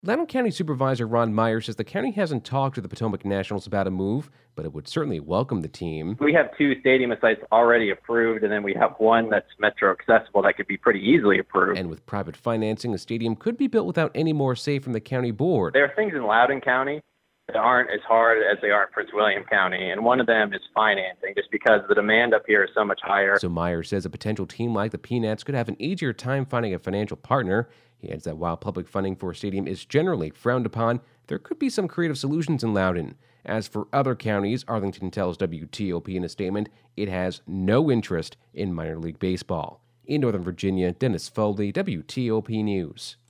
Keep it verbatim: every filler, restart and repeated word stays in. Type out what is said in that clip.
Loudoun County Supervisor Ron Meyer says the county hasn't talked to the Potomac Nationals about a move, but it would certainly welcome the team. We have two stadium sites already approved, and then we have one that's metro accessible that could be pretty easily approved. And with private financing, a stadium could be built without any more say from the county board. There are things in Loudoun County that aren't as hard as they are in Prince William County, and one of them is financing, just because the demand up here is so much higher. So Meyer says a potential team like the Peanuts could have an easier time finding a financial partner. He adds that while public funding for a stadium is generally frowned upon, there could be some creative solutions in Loudoun. As for other counties, Arlington tells W T O P in a statement it has no interest in minor league baseball. In Northern Virginia, Dennis Foley, W T O P News.